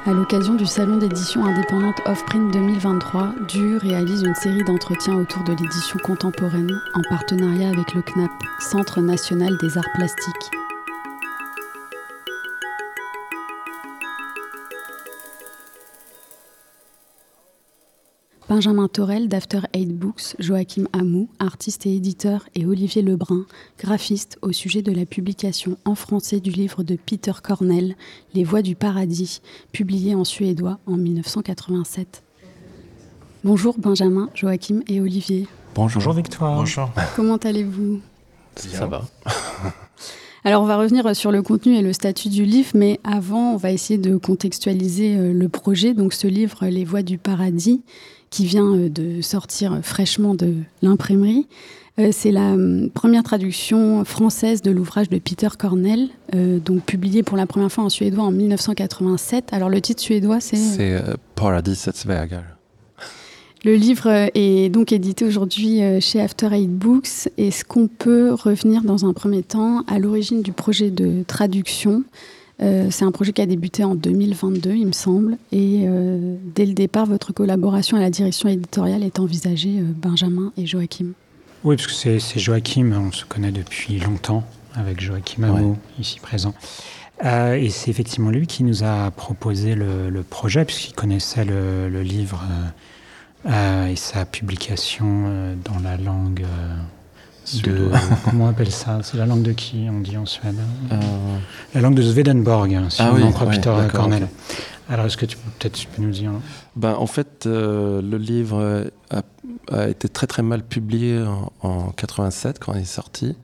À l'occasion du salon d'édition indépendante Offprint 2023, DU réalise une série d'entretiens autour de l'édition contemporaine en partenariat avec le CNAP, Centre national des arts plastiques. Benjamin Torel d'After Eight Books, Joachim Amou, artiste et éditeur, et Olivier Lebrun, graphiste, au sujet de la publication en français du livre de Peter Cornell, Les Voix du Paradis, publié en suédois en 1987. Bonjour Benjamin, Joachim et Olivier. Bonjour Victoire. Bonjour. Comment allez-vous ? Ça va. Alors on va revenir sur le contenu et le statut du livre, mais avant on va essayer de contextualiser le projet. Donc ce livre, Les Voix du Paradis, qui vient de sortir fraîchement de l'imprimerie. C'est la première traduction française de l'ouvrage de Peter Cornell, donc publié pour la première fois en suédois en 1987. Alors le titre suédois c'est Paradisets vägar. Le livre est donc édité aujourd'hui chez After Eight Books. Est-ce qu'on peut revenir dans un premier temps à l'origine du projet de traduction ? C'est un projet qui a débuté en 2022, il me semble. Et dès le départ, votre collaboration à la direction éditoriale est envisagée, Benjamin et Joachim. Oui, parce que c'est Joachim, on se connaît depuis longtemps, avec Joachim Amou, ici présent. Et c'est effectivement lui qui nous a proposé le projet, puisqu'il connaissait le livre et sa publication dans la langue... comment on appelle ça ? C'est la langue de qui, on dit en Suède ? La langue de Swedenborg, si on en croit Peter Cornell. Okay. Alors, est-ce que tu peux nous dire ? En fait, le livre a été très très mal publié en 87 quand il est sorti.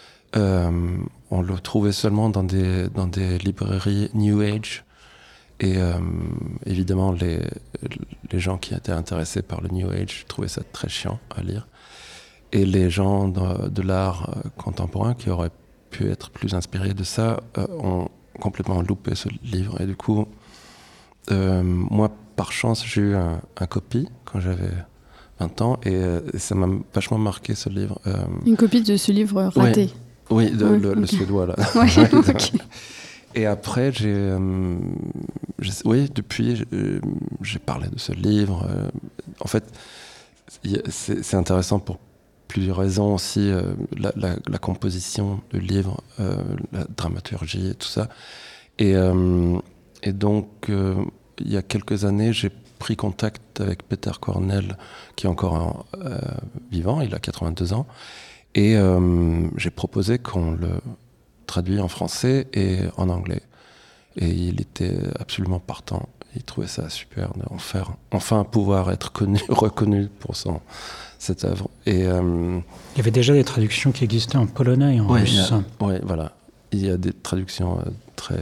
On le trouvait seulement dans des librairies New Age. Et évidemment, les gens qui étaient intéressés par le New Age trouvaient ça très chiant à lire. Et les gens de l'art contemporain qui auraient pu être plus inspirés de ça ont complètement loupé ce livre. Et du coup, moi, par chance, j'ai eu un copie quand j'avais 20 ans et ça m'a vachement marqué ce livre. Une copie de ce livre raté ? Oui, le suédois, là. Ouais, okay. Et après, depuis, j'ai parlé de ce livre. En fait, c'est intéressant pour plusieurs raisons aussi, la composition du livre, la dramaturgie et tout ça. Et donc, il y a quelques années, j'ai pris contact avec Peter Cornell, qui est encore vivant, il a 82 ans, et j'ai proposé qu'on le traduise en français et en anglais. Et il était absolument partant. Il trouvait ça super enfin pouvoir être reconnu pour cette œuvre. Et, il y avait déjà des traductions qui existaient en polonais et en russe. Oui, voilà. Il y a des traductions très...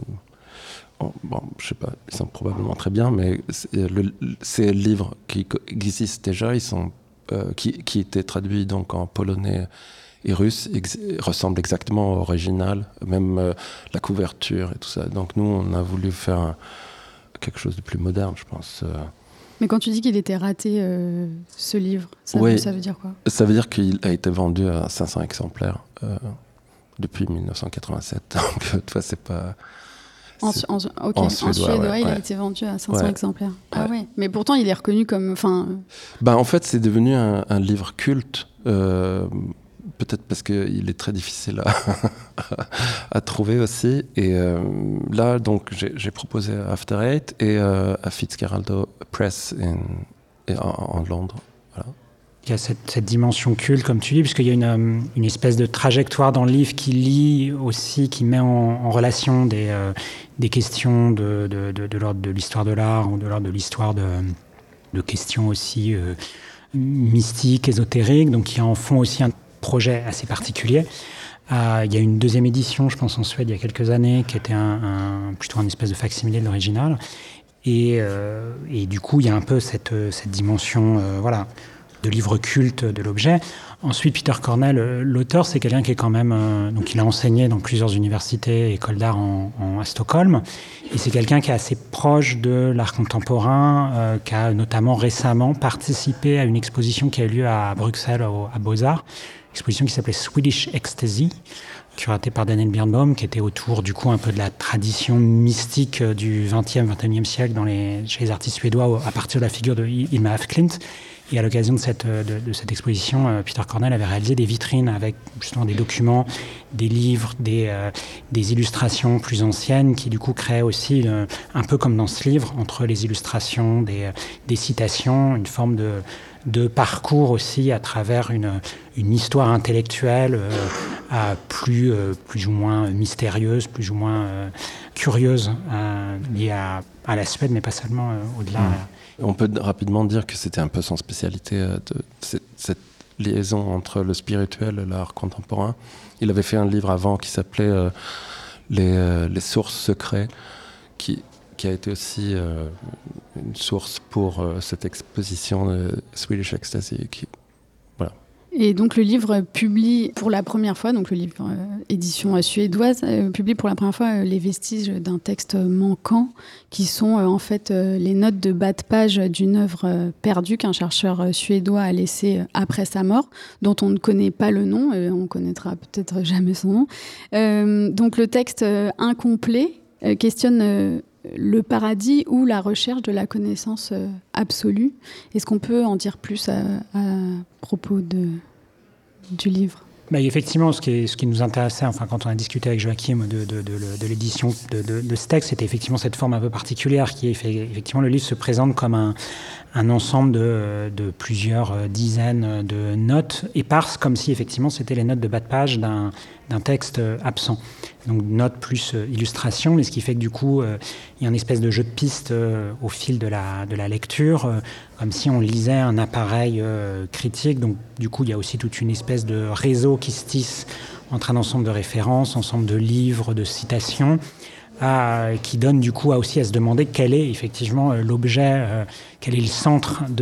je sais pas, ils sont probablement très bien, mais ces livres qui existent déjà, qui étaient traduits donc en polonais et russe, ressemblent exactement au original, même la couverture et tout ça. Donc nous, on a voulu faire quelque chose de plus moderne, je pense. Mais quand tu dis qu'il était raté, ce livre, ça veut dire quoi ? Ça veut dire qu'il a été vendu à 500 exemplaires depuis 1987. Donc, toi, c'est pas... En suédois, il a été vendu à 500 exemplaires. Ah ouais. Mais pourtant, il est reconnu comme... En fait, c'est devenu un livre culte. Peut-être parce qu'il est très difficile à trouver aussi. Et là, donc, j'ai proposé à After Eight et à Fitzcarraldo Press en Londres. Voilà. Il y a cette dimension culte, comme tu dis, puisqu'il y a une espèce de trajectoire dans le livre qui lie aussi, qui met en relation des questions de l'ordre de l'histoire de l'art ou de l'ordre de l'histoire de questions aussi mystiques, ésotériques. Donc, il y a en fond aussi un projet assez particulier. Il y a une deuxième édition, je pense, en Suède, il y a quelques années, qui était plutôt un espèce de facsimilé de l'original. Et du coup, il y a un peu cette dimension de livre culte de l'objet. Ensuite, Peter Cornell, l'auteur, c'est quelqu'un qui est quand même... donc, il a enseigné dans plusieurs universités et écoles d'art à Stockholm. Et c'est quelqu'un qui est assez proche de l'art contemporain, qui a notamment récemment participé à une exposition qui a eu lieu à Bruxelles, à Beaux-Arts. Exposition qui s'appelait Swedish Ecstasy, curaté par Daniel Birnbaum, qui était autour du coup un peu de la tradition mystique du 20e, 21e siècle chez les artistes suédois à partir de la figure de Hilma af Klint. Et à l'occasion de cette exposition, Peter Cornell avait réalisé des vitrines avec justement des documents, des livres, des illustrations plus anciennes qui du coup créaient aussi, un peu comme dans ce livre, entre les illustrations, des citations, une forme de parcours aussi à travers une histoire intellectuelle plus ou moins mystérieuse, plus ou moins curieuse, liée à la Suède, mais pas seulement au-delà. On peut rapidement dire que c'était un peu son spécialité, cette liaison entre le spirituel et l'art contemporain. Il avait fait un livre avant qui s'appelait les sources secrets, qui a été aussi une source pour cette exposition de Swedish Ecstasy. Voilà. Et donc le livre publie pour la première fois, donc le livre édition suédoise, publie pour la première fois les vestiges d'un texte manquant, qui sont en fait les notes de bas de page d'une œuvre perdue qu'un chercheur suédois a laissée après sa mort, dont on ne connaît pas le nom, et on connaîtra peut-être jamais son nom. Donc le texte incomplet questionne le paradis ou la recherche de la connaissance absolue. Est-ce qu'on peut en dire plus à propos du livre ? Effectivement, ce qui nous intéressait, enfin, quand on a discuté avec Joachim de l'édition de ce texte, c'était effectivement cette forme un peu particulière qui est effectivement, le livre se présente comme un ensemble de plusieurs dizaines de notes éparses, comme si effectivement c'était les notes de bas de page d'un texte absent. Donc notes plus illustration, mais ce qui fait que du coup, il y a une espèce de jeu de pistes au fil de la lecture, comme si on lisait un appareil critique. Donc du coup, il y a aussi toute une espèce de réseau qui se tisse entre un ensemble de références, ensemble de livres, de citations, qui donne du coup aussi à se demander quel est effectivement l'objet, quel est le centre de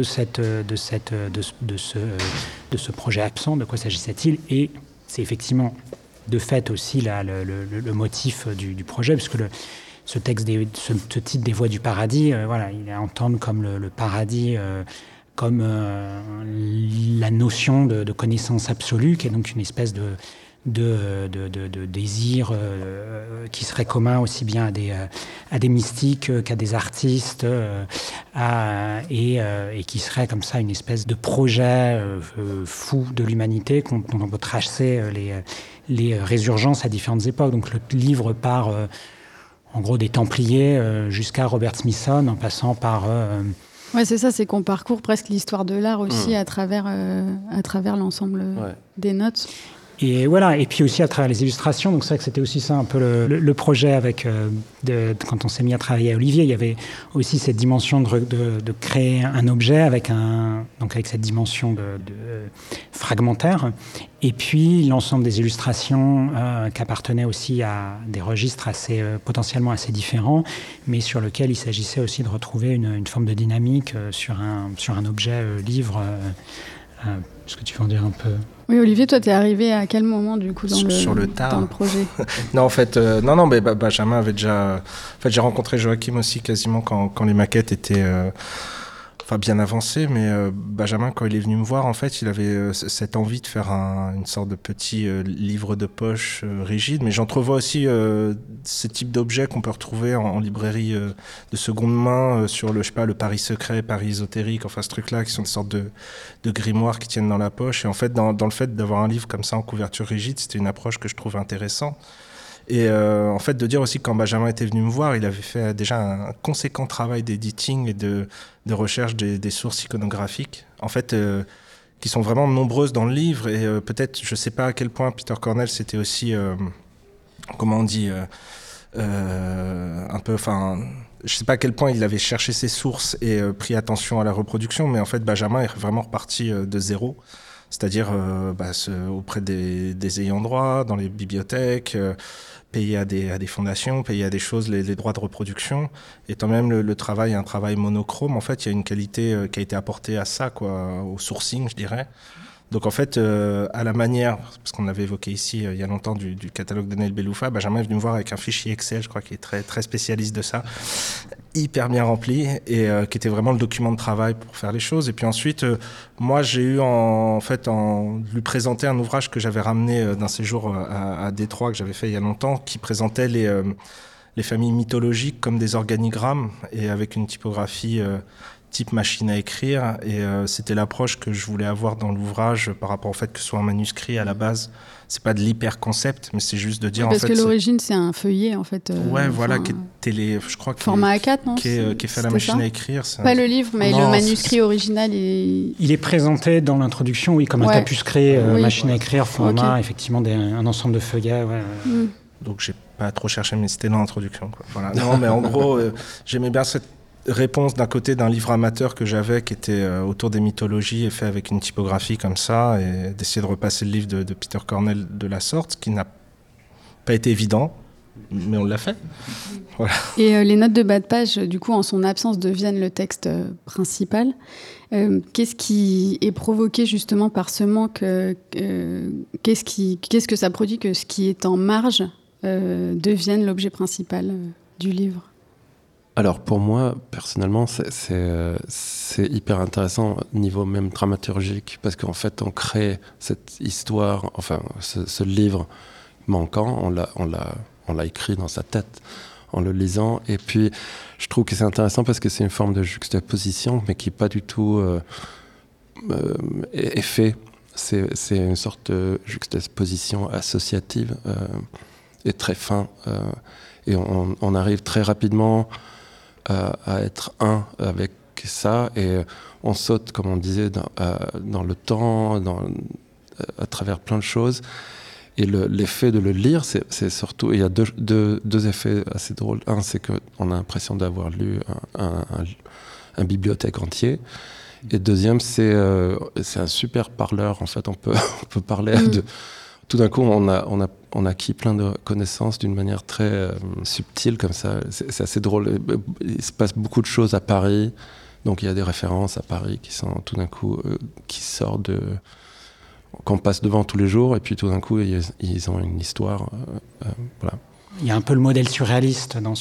ce projet absent, de quoi s'agissait-il. Et c'est effectivement de fait aussi le motif du projet, puisque ce titre des Voies du paradis, il est à entendre comme le paradis, comme la notion de connaissance absolue, qui est donc une espèce de désir qui serait commun aussi bien à des mystiques qu'à des artistes, et qui serait comme ça une espèce de projet fou de l'humanité dont on peut tracer les résurgences à différentes époques. Donc le livre part en gros des Templiers jusqu'à Robert Smithson, en passant par... Ouais, c'est ça, c'est qu'on parcourt presque l'histoire de l'art aussi à travers l'ensemble des notes. Et voilà, et puis aussi à travers les illustrations. Donc c'est vrai que c'était aussi ça un peu le projet avec quand on s'est mis à travailler à Olivier. Il y avait aussi cette dimension de créer un objet avec cette dimension de fragmentaire. Et puis l'ensemble des illustrations qui appartenaient aussi à des registres potentiellement assez différents, mais sur lesquels il s'agissait aussi de retrouver une forme de dynamique sur un objet livre. Est-ce que tu veux en dire un peu ? Oui, Olivier, toi, t'es arrivé à quel moment, du coup, dans le projet ? Non, en fait, mais Benjamin avait déjà... En fait, j'ai rencontré Joachim aussi quasiment quand les maquettes étaient bien avancées, mais Benjamin, quand il est venu me voir, en fait, il avait cette envie de faire une sorte de petit livre de poche rigide, mais j'entrevois aussi ce type d'objets qu'on peut retrouver en librairie de seconde main sur le Paris secret, Paris ésotérique, enfin ce truc-là, qui sont des sortes de grimoires qui tiennent dans la poche. Et en fait, dans le fait d'avoir un livre comme ça en couverture rigide, c'était une approche que je trouve intéressante. Et en fait, de dire aussi que quand Benjamin était venu me voir, il avait fait déjà un conséquent travail d'editing et de recherche des sources iconographiques, en fait, qui sont vraiment nombreuses dans le livre. Et peut-être, je ne sais pas à quel point Peter Cornell, c'était aussi, comment on dit, un peu, je ne sais pas à quel point il avait cherché ses sources et pris attention à la reproduction, mais en fait, Benjamin est vraiment reparti de zéro. C'est-à-dire auprès des ayants droit, dans les bibliothèques, payer à des fondations, payer à des choses les droits de reproduction. Étant même le travail un travail monochrome, en fait, il y a une qualité qui a été apportée à ça, au sourcing, je dirais. Donc en fait, à la manière, parce qu'on avait évoqué ici il y a longtemps du catalogue de Neil Beloufa, Benjamin est venu me voir avec un fichier Excel, je crois qu'il est très, très spécialiste de ça, hyper bien rempli, et qui était vraiment le document de travail pour faire les choses. Et puis ensuite, moi j'ai eu en lui présenter un ouvrage que j'avais ramené d'un séjour à Détroit, que j'avais fait il y a longtemps, qui présentait les familles mythologiques comme des organigrammes, et avec une typographie type machine à écrire, et c'était l'approche que je voulais avoir dans l'ouvrage par rapport au fait que ce soit un manuscrit à la base. C'est pas de l'hyper concept, mais c'est juste de dire parce que l'origine c'est un feuillet en fait. Ouais, voilà, qui est je crois format A4, non, qui est fait à la machine à écrire. Pas le livre, mais le manuscrit original. Il est présenté dans l'introduction, oui, comme un tapuscrit, machine à écrire, format, effectivement, un ensemble de feuillets. Ouais. Donc j'ai pas trop cherché, mais c'était dans l'introduction, quoi. Voilà. Non, mais en gros, j'aimais bien cette réponse d'un côté d'un livre amateur que j'avais qui était autour des mythologies et fait avec une typographie comme ça, et d'essayer de repasser le livre de Peter Cornell de la sorte, ce qui n'a pas été évident, mais on l'a fait. Voilà. Et les notes de bas de page, du coup, en son absence, deviennent le texte principal. Qu'est-ce qui est provoqué justement par ce manque qu'est-ce que ça produit que ce qui est en marge devienne l'objet principal du livre? Alors pour moi, personnellement, c'est hyper intéressant au niveau même dramaturgique, parce qu'en fait, on crée cette histoire, enfin, ce livre manquant, on l'a écrit dans sa tête en le lisant, et puis je trouve que c'est intéressant parce que c'est une forme de juxtaposition, mais qui n'est pas du tout est fait. C'est une sorte de juxtaposition associative et très fin, et on arrive très rapidement à être un avec ça, et on saute, comme on disait, dans le temps, à travers plein de choses. Et l'effet de le lire, c'est surtout... Il y a deux effets assez drôles. Un, c'est qu'on a l'impression d'avoir lu un bibliothèque entier. Et deuxième, c'est un super parleur. En fait, on peut parler de... Tout d'un coup, on a acquis plein de connaissances d'une manière très subtile, comme ça. C'est assez drôle. Il se passe beaucoup de choses à Paris. Donc, il y a des références à Paris qui sont tout d'un coup... qui sortent qu'on passe devant tous les jours. Et puis, tout d'un coup, ils ont une histoire. Voilà. Il y a un peu le modèle surréaliste dans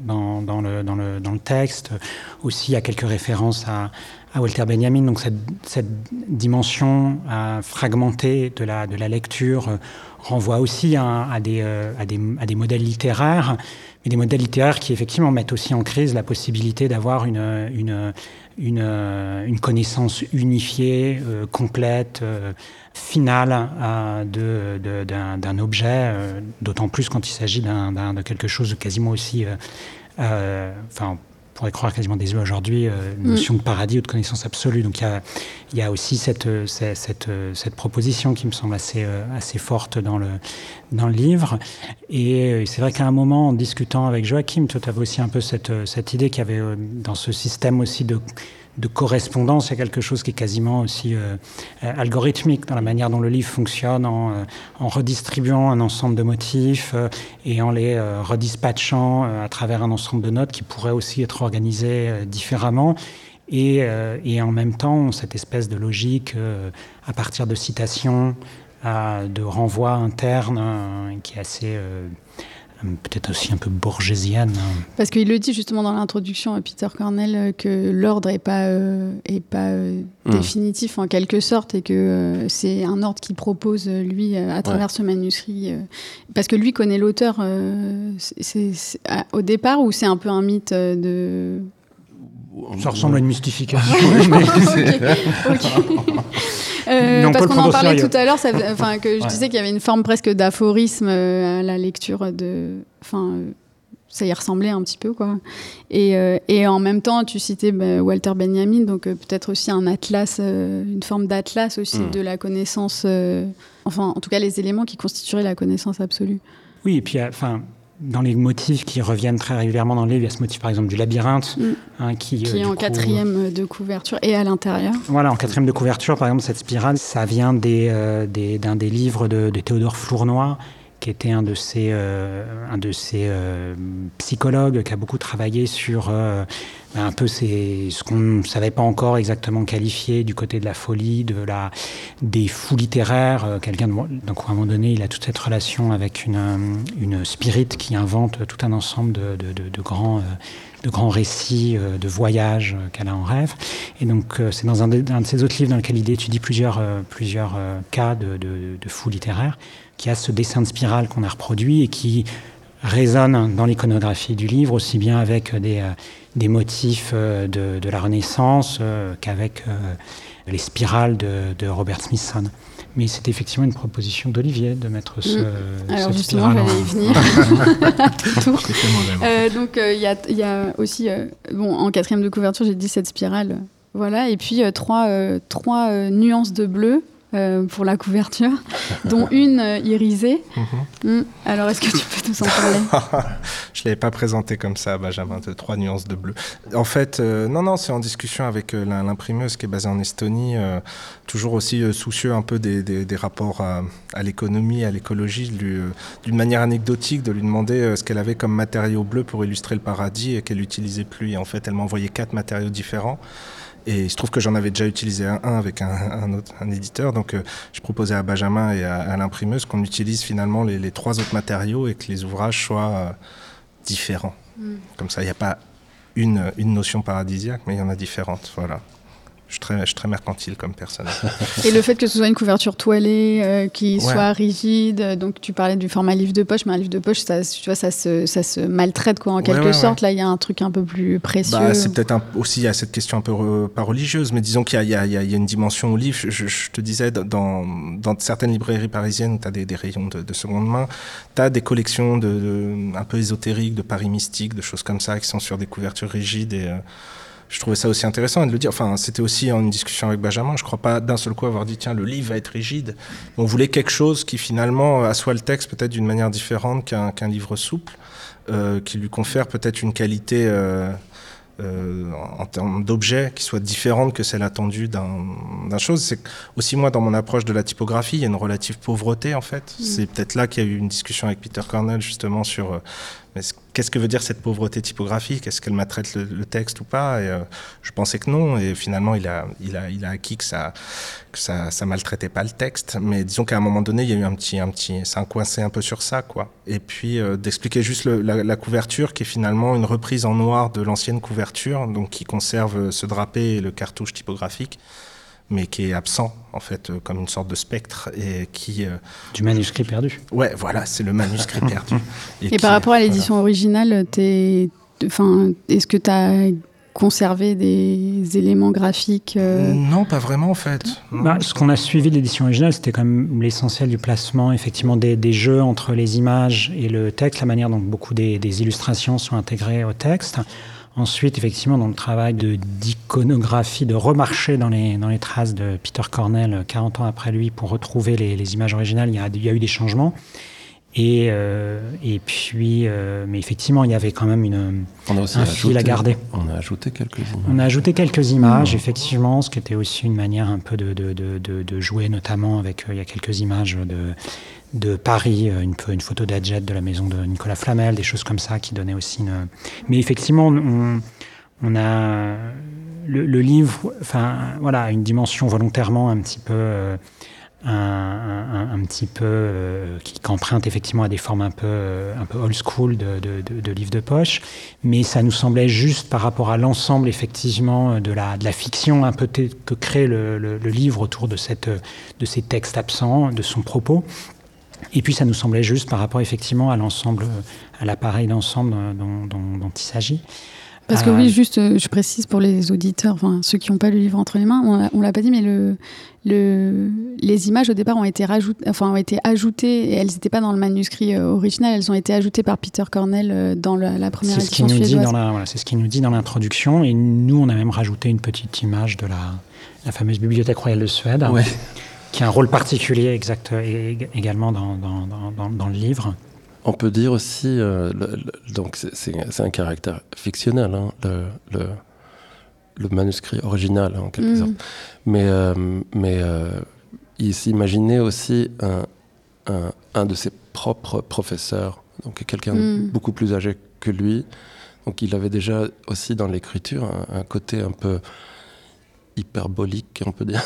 le texte. Aussi, il y a quelques références à Walter Benjamin. Donc cette dimension fragmentée de la lecture renvoie aussi à des modèles littéraires, mais des modèles littéraires qui effectivement mettent aussi en crise la possibilité d'avoir une connaissance unifiée, complète, finale d'un objet, d'autant plus quand il s'agit de quelque chose de quasiment aussi... on pourrait croire quasiment désuet aujourd'hui, une notion de paradis ou de connaissance absolue. Donc il y a aussi cette proposition qui me semble assez forte dans le livre. Et c'est vrai qu'à un moment, en discutant avec Joachim, tu avais aussi un peu cette idée qu'il y avait dans ce système aussi de correspondance, il y a quelque chose qui est quasiment aussi algorithmique dans la manière dont le livre fonctionne, en redistribuant un ensemble de motifs et en les redispatchant à travers un ensemble de notes qui pourraient aussi être organisées différemment. Et en même temps, cette espèce de logique à partir de citations, de renvois internes qui est assez... peut-être aussi un peu borgésienne. Parce qu'il le dit justement dans l'introduction à Peter Cornell que l'ordre n'est pas définitif en quelque sorte, et que c'est un ordre qu'il propose lui à travers ce manuscrit. Parce que lui connaît l'auteur au départ, ou c'est un peu un mythe de... Ça ressemble à une mystification. Parce qu'on en parlait tout à l'heure, que je disais qu'il y avait une forme presque d'aphorisme à la lecture ça y ressemblait un petit peu, quoi. Et en même temps, tu citais Walter Benjamin, donc peut-être aussi un atlas, une forme d'atlas aussi de la connaissance, en tout cas les éléments qui constitueraient la connaissance absolue. Oui, et puis dans les motifs qui reviennent très régulièrement dans le livre, il y a ce motif par exemple du labyrinthe, qui est en quatrième de couverture et à l'intérieur. Voilà, en quatrième de couverture, par exemple, cette spirale, ça vient d'un des livres de Théodore Flournoy, qui était un de ces psychologues qui a beaucoup travaillé sur un peu ce qu'on ne savait pas encore exactement qualifier du côté de la folie, des fous littéraires. Donc à un moment donné, il a toute cette relation avec une spirit qui invente tout un ensemble de grands récits, de voyages qu'elle a en rêve. Et donc c'est dans un de ses autres livres dans lequel il étudie plusieurs cas de fous littéraires, qui a ce dessin de spirale qu'on a reproduit et qui résonne dans l'iconographie du livre, aussi bien avec des motifs de la Renaissance qu'avec les spirales de Robert Smithson. Mais c'est effectivement une proposition d'Olivier de mettre Alors cette justement, spirale j'allais y venir. Donc il y a aussi, en 4e de couverture, j'ai dit cette spirale. Voilà, et puis trois nuances de bleu. Pour la couverture, dont une irisée. Alors, est-ce que tu peux nous en parler? Je ne l'avais pas présenté comme ça, Benjamin, de 3 nuances de bleu. En fait, non, c'est en discussion avec l'imprimeuse qui est basée en Estonie, toujours aussi soucieux un peu des rapports à l'économie, à l'écologie, d'une manière anecdotique, de lui demander ce qu'elle avait comme matériau bleu pour illustrer le paradis et qu'elle n'utilisait plus. Et en fait, elle m'a envoyé 4 matériaux différents. Et il se trouve que j'en avais déjà utilisé un avec un éditeur. Donc, je proposais à Benjamin et à l'imprimeuse qu'on utilise finalement les 3 autres matériaux et que les ouvrages soient différents. Comme ça, il n'y a pas une notion paradisiaque, mais il y en a différentes. Voilà. Je suis très mercantile comme personne. Et le fait que ce soit une couverture toilée, qui soit rigide, donc tu parlais du format livre de poche, mais un livre de poche, ça se maltraite en quelque sorte. Là, il y a un truc un peu plus précieux. C'est peut-être aussi, il y a cette question un peu pas religieuse, mais disons qu'il y a une dimension au livre. Je te disais, dans certaines librairies parisiennes où tu as des rayons de seconde main, tu as des collections un peu ésotériques, de paris mystiques, de choses comme ça, qui sont sur des couvertures rigides et... je trouvais ça aussi intéressant de le dire. Enfin, c'était aussi une discussion avec Benjamin. Je ne crois pas d'un seul coup avoir dit, tiens, le livre va être rigide. On voulait quelque chose qui finalement assoit le texte peut-être d'une manière différente qu'un livre souple, qui lui confère peut-être une qualité en termes d'objet qui soit différente que celle attendue d'un chose. C'est aussi moi, dans mon approche de la typographie, il y a une relative pauvreté en fait. C'est peut-être là qu'il y a eu une discussion avec Peter Cornell justement sur... mais qu'est-ce que veut dire cette pauvreté typographique? Est-ce qu'elle maltraite le texte ou pas? Et je pensais que non. Et finalement, il a acquis que ça maltraitait pas le texte. Mais disons qu'à un moment donné, il y a eu ça a coincé un peu sur ça, quoi. Et puis d'expliquer juste la couverture, qui est finalement une reprise en noir de l'ancienne couverture, donc qui conserve ce drapé et le cartouche typographique, mais qui est absent, en fait, comme une sorte de spectre, et qui... Du manuscrit perdu. Ouais, voilà, c'est le manuscrit perdu. Et par rapport à l'édition originale, est-ce que tu as conservé des éléments graphiques Non, pas vraiment, en fait. Ce qu'on a suivi de l'édition originale, c'était quand même l'essentiel du placement, effectivement, des jeux entre les images et le texte, la manière dont beaucoup des illustrations sont intégrées au texte. Ensuite, effectivement, dans le travail d'iconographie, de remarcher dans les traces de Peter Cornell, 40 ans après lui, pour retrouver les images originales, il y a eu des changements. Et puis, mais effectivement, il y avait quand même un fil à garder. On a ajouté quelques images. On a ajouté quelques images, effectivement, ce qui était aussi une manière un peu de jouer, notamment avec, il y a quelques images de Paris, une photo d'Adjet de la maison de Nicolas Flamel, des choses comme ça qui donnaient aussi une... Mais effectivement, on a le livre, voilà, une dimension volontairement un petit peu qui emprunte effectivement à des formes un peu old school de livre de poche, mais ça nous semblait juste par rapport à l'ensemble effectivement de la fiction un peu que crée le livre autour de ces textes absents, de son propos. Et puis ça nous semblait juste par rapport effectivement à l'ensemble, à l'appareil d'ensemble dont il s'agit. Parce que oui, juste, je précise pour les auditeurs, ceux qui n'ont pas le livre entre les mains, on l'a pas dit, mais les images au départ ont été ajoutées, et elles n'étaient pas dans le manuscrit original, elles ont été ajoutées par Peter Cornell dans la première édition suédoise. C'est ce qu'il nous dit dans l'introduction, et nous on a même rajouté une petite image de la fameuse Bibliothèque royale de Suède, qui a un rôle particulier également dans le livre. On peut dire aussi, donc c'est un caractère fictionnel, hein, le manuscrit original en quelque sorte. Mais il s'imaginait aussi un de ses propres professeurs, donc quelqu'un de beaucoup plus âgé que lui, Donc il avait déjà aussi dans l'écriture un côté un peu hyperbolique, on peut dire,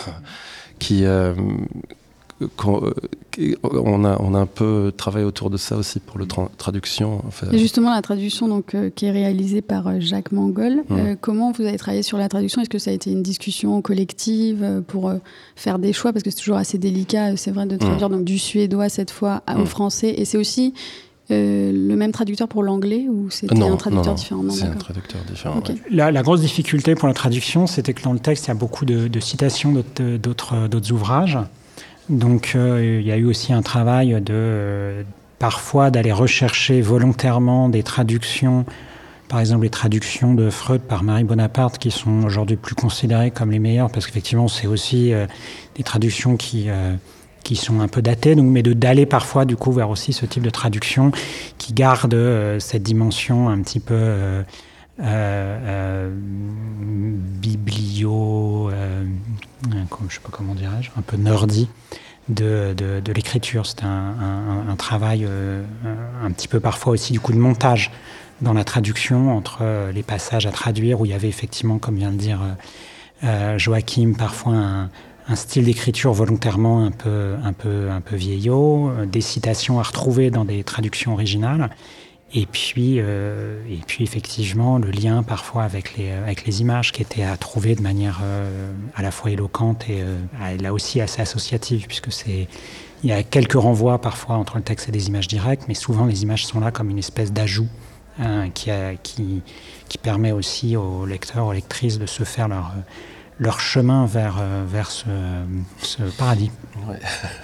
on a un peu travaillé autour de ça aussi pour la traduction. Et justement, la traduction donc, qui est réalisée par Jacques Mangol, comment vous avez travaillé sur la traduction ? Est-ce que ça a été une discussion collective pour faire des choix ? Parce que c'est toujours assez délicat, c'est vrai, de traduire donc, du suédois cette fois au français. Et c'est aussi le même traducteur pour l'anglais ou c'était un traducteur différent ? Non, c'est un traducteur différent. Okay. Ouais. La grosse difficulté pour la traduction, c'était que dans le texte, il y a beaucoup de citations d'autres ouvrages. Donc, il y a eu aussi un travail parfois d'aller rechercher volontairement des traductions, par exemple les traductions de Freud par Marie Bonaparte, qui sont aujourd'hui plus considérées comme les meilleures, parce qu'effectivement, c'est aussi des traductions qui sont un peu datées, donc, mais d'aller parfois du coup vers aussi ce type de traduction qui garde cette dimension un petit peu biblio, je sais pas comment dirais-je, un peu nerdy de l'écriture. C'était un travail un petit peu parfois aussi du coup de montage dans la traduction entre les passages à traduire où il y avait effectivement, comme vient de dire Joachim, parfois un style d'écriture volontairement un peu vieillot, des citations à retrouver dans des traductions originales. Et puis effectivement, le lien parfois avec les images qui étaient à trouver de manière à la fois éloquente et là aussi assez associative, puisque il y a quelques renvois parfois entre le texte et des images directes, mais souvent les images sont là comme une espèce d'ajout qui permet aussi aux lecteurs, aux lectrices de se faire leur chemin vers ce paradis. Ouais.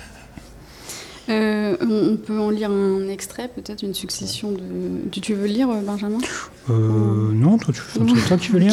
On peut en lire un extrait, peut-être une succession de... Tu veux lire, Benjamin ? Non, c'est toi qui veux lire.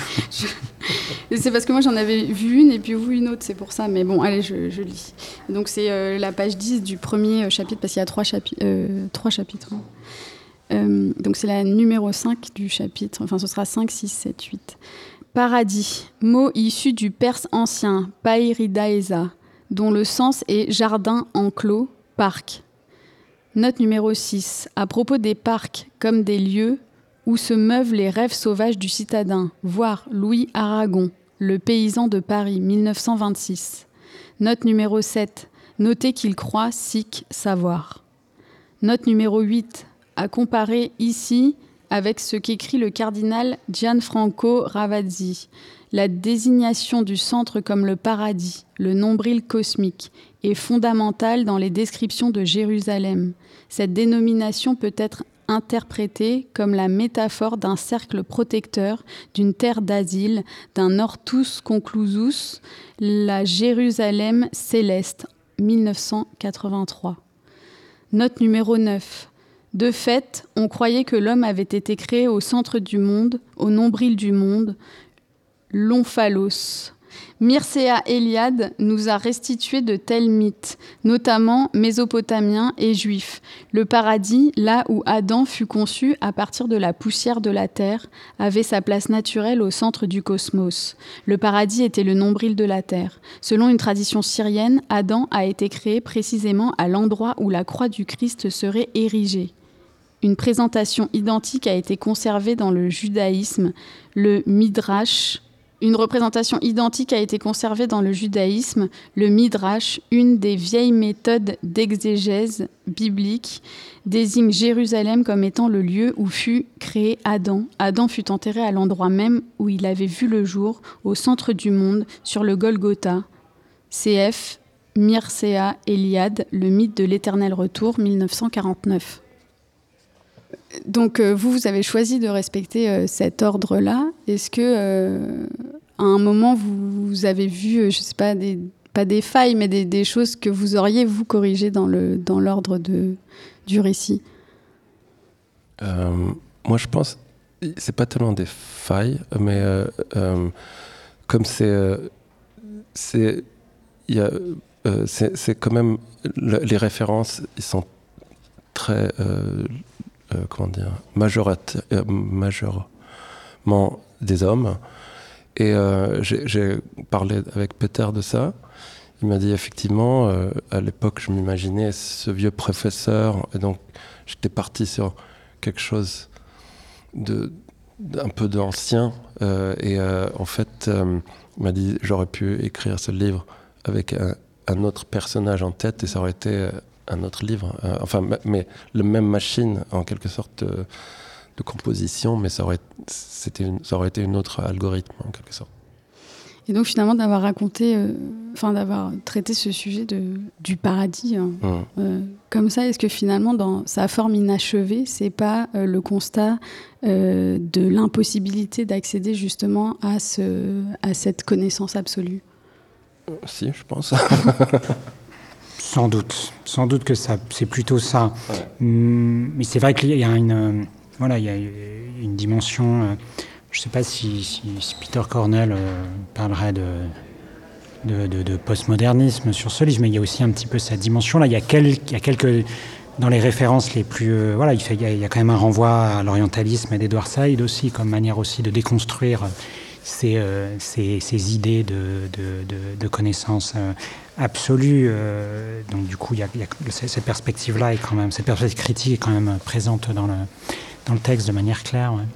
C'est parce que moi j'en avais vu une et puis vous une autre, c'est pour ça. Mais bon, allez, je lis. Donc c'est la page 10 du premier chapitre, parce qu'il y a 3 chapitres. Donc c'est la numéro 5 du chapitre, enfin ce sera 5, 6, 7, 8. Paradis, mot issu du perse ancien, pairidaesa, dont le sens est jardin enclos, parc. Note numéro 6. À propos des parcs comme des lieux où se meuvent les rêves sauvages du citadin, voir Louis Aragon, Le paysan de Paris, 1926. Note numéro 7. Notez qu'il croit sic savoir. Note numéro 8. À comparer ici avec ce qu'écrit le cardinal Gianfranco Ravazzi. La désignation du centre comme le paradis, le nombril cosmique, est fondamentale dans les descriptions de Jérusalem. Cette dénomination peut être interprétée comme la métaphore d'un cercle protecteur, d'une terre d'asile, d'un hortus conclusus, la Jérusalem céleste, 1983. Note numéro 9. De fait, on croyait que l'homme avait été créé au centre du monde, au nombril du monde, l'omphalos. Mircea Eliade nous a restitué de tels mythes, notamment mésopotamiens et juifs. Le paradis, là où Adam fut conçu à partir de la poussière de la terre, avait sa place naturelle au centre du cosmos. Le paradis était le nombril de la terre. Selon une tradition syrienne, Adam a été créé précisément à l'endroit où la croix du Christ serait érigée. Une présentation identique a été conservée dans le judaïsme, le Midrash. Une représentation identique a été conservée dans le judaïsme, le Midrash, une des vieilles méthodes d'exégèse biblique, désigne Jérusalem comme étant le lieu où fut créé Adam. Adam fut enterré à l'endroit même où il avait vu le jour, au centre du monde, sur le Golgotha. Cf. Mircea Eliade, Le mythe de l'éternel retour, 1949. Donc vous avez choisi de respecter cet ordre-là. Est-ce que à un moment vous avez vu, je sais pas, pas des failles, mais des choses que vous auriez vous corrigées dans l'ordre du récit? Moi, je pense c'est pas tellement des failles, mais comme c'est quand même les références, ils sont très majoritairement des hommes. Et j'ai parlé avec Peter de ça. Il m'a dit effectivement, à l'époque, je m'imaginais ce vieux professeur, et donc j'étais parti sur quelque chose un peu d'ancien. En fait, il m'a dit j'aurais pu écrire ce livre avec un autre personnage en tête et ça aurait été un autre livre. Mais la même machine, en quelque sorte, de composition, mais ça aurait été une autre algorithme, en quelque sorte. Et donc finalement d'avoir d'avoir traité ce sujet du paradis comme ça, est-ce que finalement dans sa forme inachevée, c'est pas le constat de l'impossibilité d'accéder justement à cette connaissance absolue ? Si, je pense. Sans doute que c'est plutôt ça. Ouais. Mais c'est vrai qu'il y a une dimension. Je ne sais pas si Peter Cornell parlerait de postmodernisme sur ce livre, mais il y a aussi un petit peu cette dimension-là. Il y a quelques dans les références les plus... il y a quand même un renvoi à l'orientalisme d'Edward Said aussi, comme manière aussi de déconstruire ces idées de connaissance absolue. Donc du coup, il y a cette perspective-là, cette perspective critique est quand même présente dans le texte de manière claire. Ouais.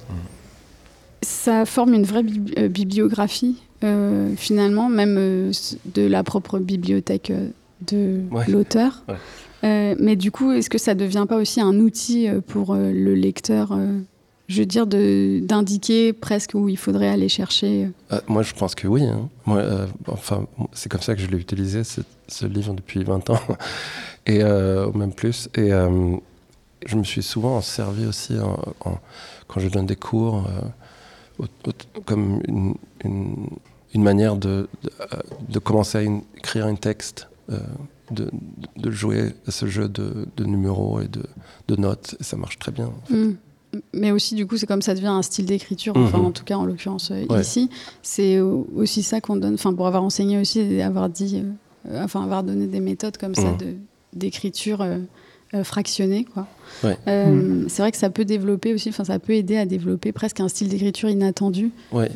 Ça forme une vraie bibliographie, finalement, même de la propre bibliothèque de l'auteur. Ouais. Mais du coup, est-ce que ça ne devient pas aussi un outil pour le lecteur, je veux dire, d'indiquer presque où il faudrait aller chercher Moi, je pense que oui. Hein. C'est comme ça que je l'ai utilisé, ce livre, depuis 20 ans, et même plus. Et je me suis souvent servi aussi quand je donne des cours... comme une manière de commencer à écrire un texte, de jouer à ce jeu de numéros et de notes, et ça marche très bien en fait. Mais aussi du coup c'est comme ça devient un style d'écriture, en tout cas en l'occurrence ici, c'est aussi ça qu'on donne, pour avoir enseigné aussi et avoir dit, avoir donné des méthodes comme ça d'écriture fractionnée, quoi. Ouais. C'est vrai que ça peut développer aussi, ça peut aider à développer presque un style d'écriture inattendu,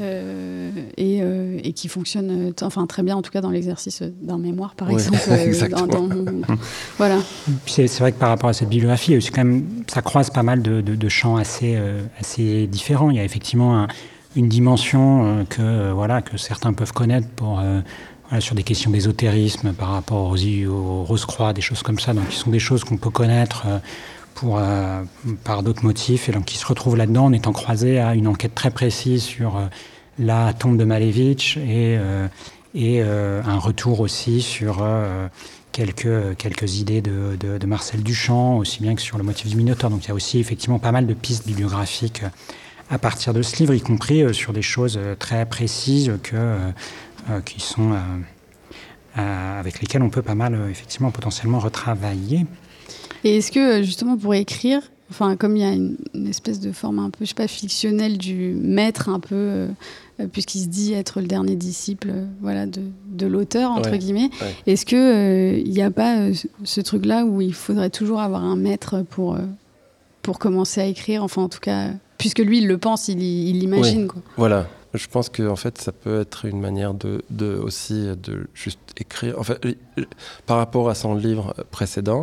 et qui fonctionne très bien, en tout cas dans l'exercice d'un mémoire par exemple. Voilà. C'est vrai que par rapport à cette bibliographie, aussi, quand même, ça croise pas mal de champs assez différents. Il y a effectivement une dimension que certains peuvent connaître sur des questions d'ésotérisme par rapport aux Rose-Croix, des choses comme ça, donc qui sont des choses qu'on peut connaître par d'autres motifs, et donc qui se retrouvent là-dedans en étant croisés à une enquête très précise sur la tombe de Malevich et un retour aussi sur quelques idées de Marcel Duchamp, aussi bien que sur le motif du Minotaure. Donc il y a aussi effectivement pas mal de pistes bibliographiques à partir de ce livre, y compris sur des choses très précises qui sont avec lesquelles on peut pas mal effectivement potentiellement retravailler. Et est-ce que justement pour écrire, comme il y a une espèce de forme un peu, fictionnelle du maître un peu, puisqu'il se dit être le dernier disciple, de l'auteur entre guillemets, est-ce que il n'y a pas ce truc-là où il faudrait toujours avoir un maître pour commencer à écrire, en tout cas, puisque lui il le pense, il l'imagine, quoi. Voilà. Je pense que en fait, ça peut être une manière aussi de juste écrire. En fait, par rapport à son livre précédent,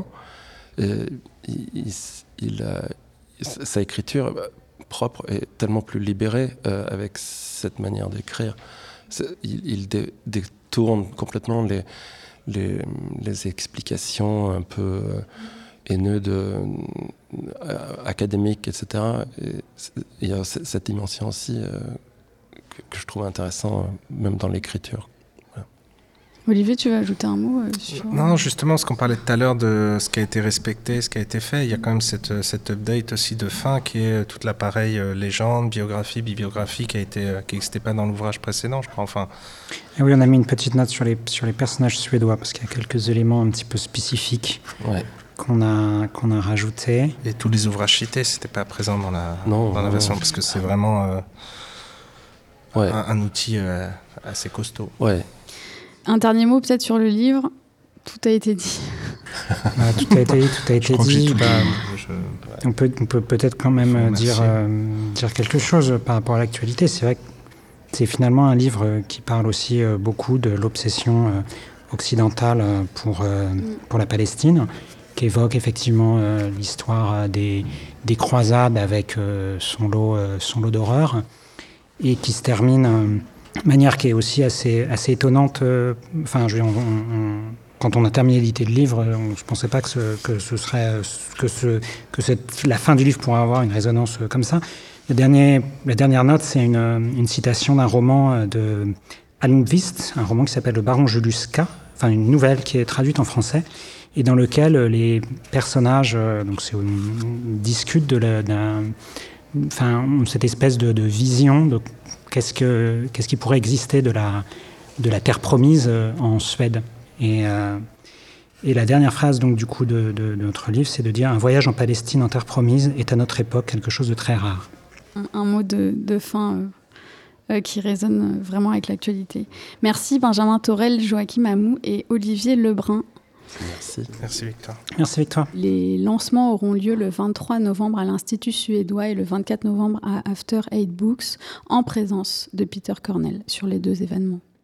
sa écriture propre est tellement plus libérée avec cette manière d'écrire. Il détourne complètement les explications un peu haineuses académiques, etc. Et il y a cette dimension aussi que je trouve intéressant, même dans l'écriture. Voilà. Olivier, tu veux ajouter un mot sur... Non, justement, ce qu'on parlait tout à l'heure de ce qui a été respecté, ce qui a été fait, il y a quand même cette update aussi de fin qui est toute l'appareil légende, biographie, bibliographie qui n'existait pas dans l'ouvrage précédent, je crois. Et oui, on a mis une petite note sur les personnages suédois parce qu'il y a quelques éléments un petit peu spécifiques. Qu'on a rajoutés. Et tous les ouvrages cités, c'était pas présent dans la version, parce que c'est vraiment... un outil assez costaud. Ouais. Un dernier mot peut-être sur le livre. Tout a été dit. Tout a été dit. On peut peut-être quand même dire quelque chose par rapport à l'actualité. C'est vrai que c'est finalement un livre qui parle aussi beaucoup de l'obsession occidentale pour la Palestine, qui évoque effectivement l'histoire des croisades avec son lot d'horreur, et qui se termine de manière qui est aussi assez étonnante. Quand on a terminé l'édité de livre, je ne pensais pas la fin du livre pourrait avoir une résonance comme ça. La dernière note, c'est une citation d'un roman de Almqvist, un roman qui s'appelle Le Baron Julius K, enfin une nouvelle qui est traduite en français, et dans lequel les personnages discutent de cette espèce de vision de qu'est-ce qui pourrait exister de la terre promise en Suède. Et la dernière phrase donc du coup de notre livre, c'est de dire: un voyage en Palestine en terre promise est à notre époque quelque chose de très rare. Un mot de fin qui résonne vraiment avec l'actualité. Merci Benjamin Torel, Joachim Amou et Olivier Lebrun. Merci. Merci Victor. Merci Victor. Les lancements auront lieu le 23 novembre à l'Institut suédois et le 24 novembre à After 8 Books en présence de Peter Cornell sur les 2 événements.